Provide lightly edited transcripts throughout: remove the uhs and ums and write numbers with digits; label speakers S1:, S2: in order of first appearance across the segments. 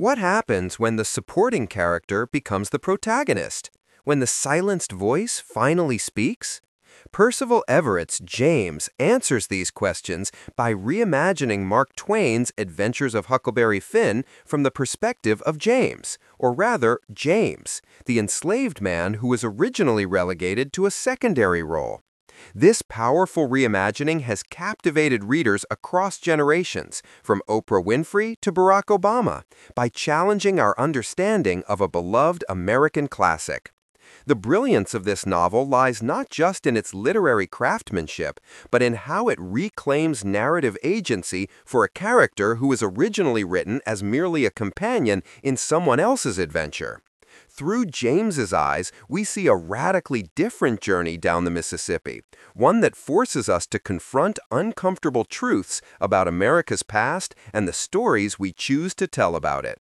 S1: What happens when the supporting character becomes the protagonist? When the silenced voice finally speaks? Percival Everett's James answers these questions by reimagining Mark Twain's Adventures of Huckleberry Finn from the perspective of James, or rather, James, the enslaved man who was originally relegated to a secondary role. This powerful reimagining has captivated readers across generations, from Oprah Winfrey to Barack Obama, by challenging our understanding of a beloved American classic. The brilliance of this novel lies not just in its literary craftsmanship, but in how it reclaims narrative agency for a character who was originally written as merely a companion in someone else's adventure. Through James's eyes, we see a radically different journey down the Mississippi, one that forces us to confront uncomfortable truths about America's past and the stories we choose to tell about it.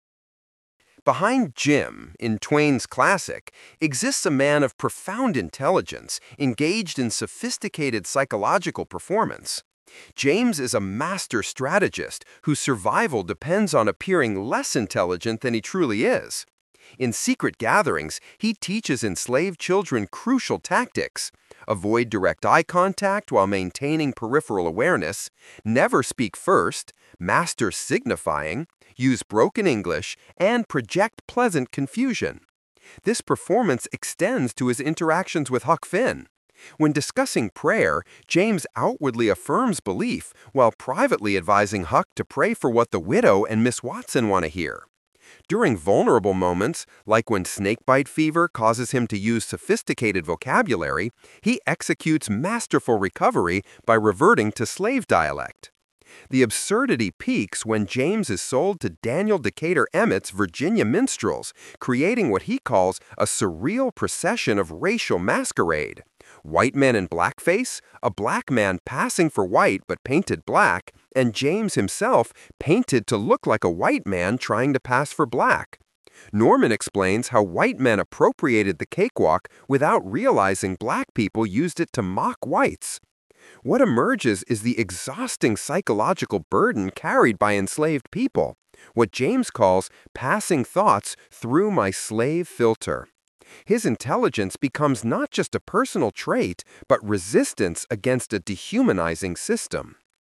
S1: Behind Jim, in Twain's classic, exists a man of profound intelligence, engaged in sophisticated psychological performance. James is a master strategist whose survival depends on appearing less intelligent than he truly is. In Secret Gatherings, he teaches enslaved children crucial tactics: avoid direct eye contact while maintaining peripheral awareness, never speak first, master signifying, use broken English, and project pleasant confusion. This performance extends to his interactions with Huck Finn. When discussing prayer, James outwardly affirms belief while privately advising Huck to pray for what the widow and Miss Watson want to hear. During vulnerable moments, like when snakebite fever causes him to use sophisticated vocabulary, he executes masterful recovery by reverting to slave dialect. The absurdity peaks when James is sold to Daniel Decatur Emmett's Virginia Minstrels, creating what he calls a surreal procession of racial masquerade. White men in blackface, a black man passing for white but painted black, and James himself painted to look like a white man trying to pass for black. Norman explains how white men appropriated the cakewalk without realizing black people used it to mock whites. What emerges is the exhausting psychological burden carried by enslaved people, what James calls passing thoughts through my slave filter. His intelligence becomes not just a personal trait, but resistance against a dehumanizing system.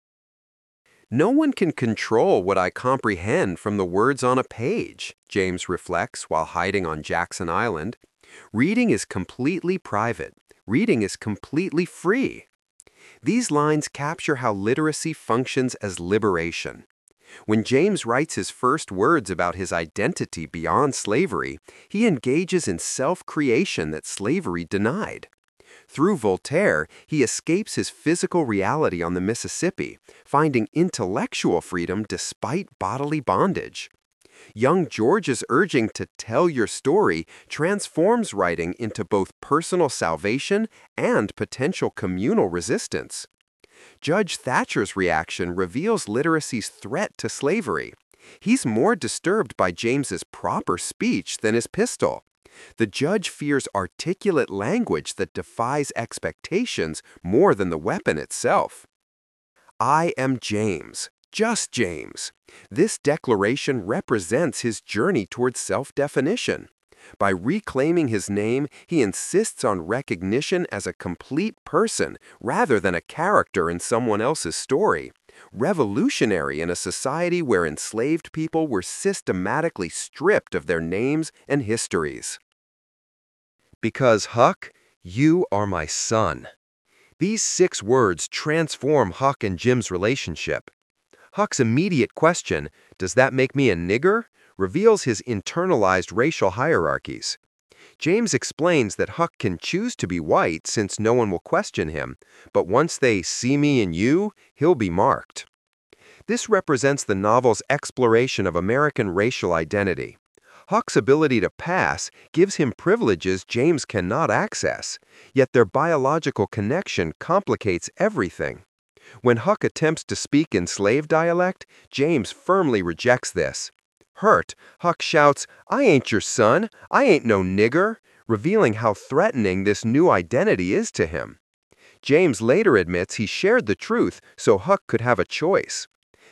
S1: No one can control what I comprehend from the words on a page, James reflects while hiding on Jackson Island. Reading is completely private. Reading is completely free. These lines capture how literacy functions as liberation. When James writes his first words about his identity beyond slavery, he engages in self-creation that slavery denied. Through Voltaire, he escapes his physical reality on the Mississippi, finding intellectual freedom despite bodily bondage. Young George's urging to tell your story transforms writing into both personal salvation and potential communal resistance. Judge Thatcher's reaction reveals literacy's threat to slavery. He's more disturbed by James's proper speech than his pistol. The judge fears articulate language that defies expectations more than the weapon itself. I am James, just James. This declaration represents his journey towards self-definition. By reclaiming his name, he insists on recognition as a complete person rather than a character in someone else's story. Revolutionary in a society where enslaved people were systematically stripped of their names and histories. Because Huck, you are my son. These 6 words transform Huck and Jim's relationship. Huck's immediate question, "Does that make me a nigger?" reveals his internalized racial hierarchies. James explains that Huck can choose to be white since no one will question him, but once they see me in you, he'll be marked. This represents the novel's exploration of American racial identity. Huck's ability to pass gives him privileges James cannot access, yet their biological connection complicates everything. When Huck attempts to speak in slave dialect, James firmly rejects this. Hurt, Huck shouts, "I ain't your son, I ain't no nigger," revealing how threatening this new identity is to him. James later admits he shared the truth so Huck could have a choice.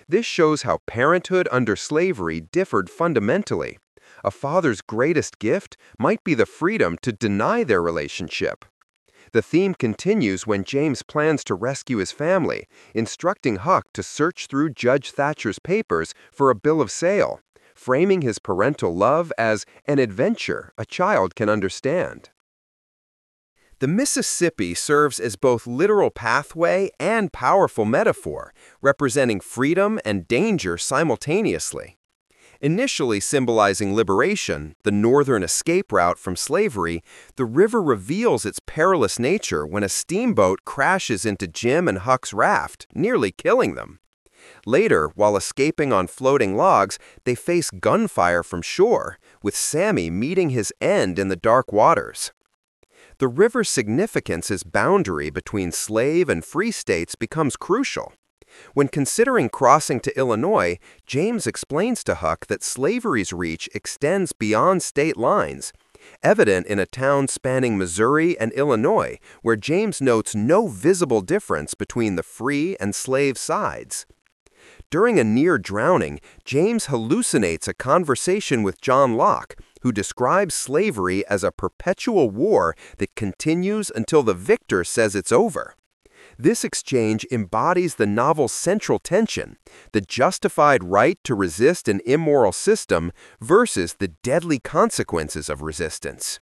S1: This shows how parenthood under slavery differed fundamentally. A father's greatest gift might be the freedom to deny their relationship. The theme continues when James plans to rescue his family, instructing Huck to search through Judge Thatcher's papers for a bill of sale, framing his parental love as an adventure a child can understand. The Mississippi serves as both literal pathway and powerful metaphor, representing freedom and danger simultaneously. Initially symbolizing liberation, the northern escape route from slavery, the river reveals its perilous nature when a steamboat crashes into Jim and Huck's raft, nearly killing them. Later, while escaping on floating logs, they face gunfire from shore, with Sammy meeting his end in the dark waters. The river's significance as boundary between slave and free states becomes crucial. When considering crossing to Illinois, James explains to Huck that slavery's reach extends beyond state lines, evident in a town spanning Missouri and Illinois, where James notes no visible difference between the free and slave sides. During a near drowning, James hallucinates a conversation with John Locke, who describes slavery as a perpetual war that continues until the victor says it's over. This exchange embodies the novel's central tension, the justified right to resist an immoral system versus the deadly consequences of resistance.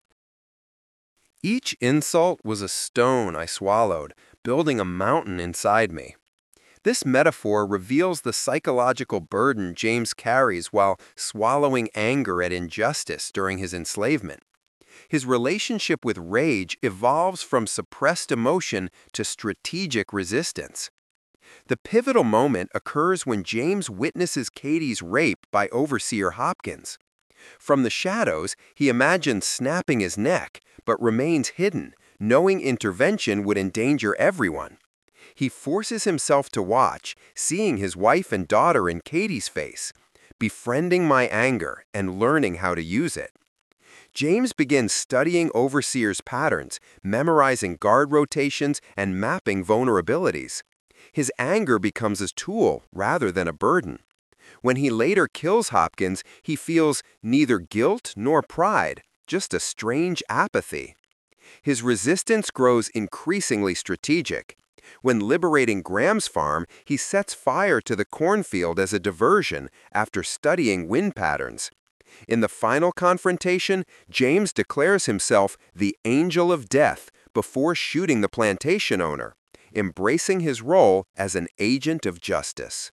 S1: Each insult was a stone I swallowed, building a mountain inside me. This metaphor reveals the psychological burden James carries while swallowing anger at injustice during his enslavement. His relationship with rage evolves from suppressed emotion to strategic resistance. The pivotal moment occurs when James witnesses Katie's rape by Overseer Hopkins. From the shadows, he imagines snapping his neck, but remains hidden, knowing intervention would endanger everyone. He forces himself to watch, seeing his wife and daughter in Katie's face, befriending my anger and learning how to use it. James begins studying Overseer's patterns, memorizing guard rotations, and mapping vulnerabilities. His anger becomes a tool rather than a burden. When he later kills Hopkins, he feels neither guilt nor pride, just a strange apathy. His resistance grows increasingly strategic. When liberating Graham's farm, he sets fire to the cornfield as a diversion after studying wind patterns. In the final confrontation, James declares himself the angel of death before shooting the plantation owner, embracing his role as an agent of justice.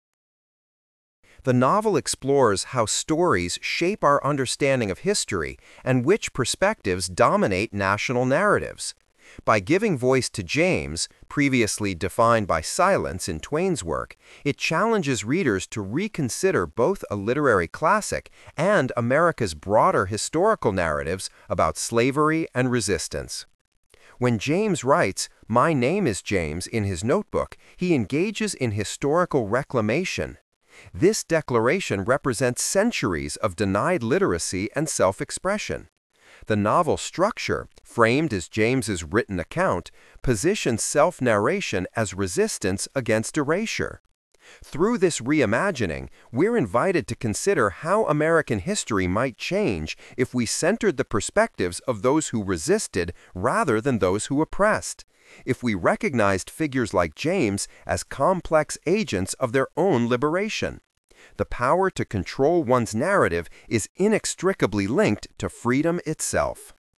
S1: The novel explores how stories shape our understanding of history and which perspectives dominate national narratives. By giving voice to James, previously defined by silence in Twain's work, it challenges readers to reconsider both a literary classic and America's broader historical narratives about slavery and resistance. When James writes, "My name is James," in his notebook, he engages in historical reclamation. This declaration represents centuries of denied literacy and self-expression. The novel structure, framed as James's written account, positions self-narration as resistance against erasure. Through this reimagining, we're invited to consider how American history might change if we centered the perspectives of those who resisted rather than those who oppressed, if we recognized figures like James as complex agents of their own liberation. The power to control one's narrative is inextricably linked to freedom itself.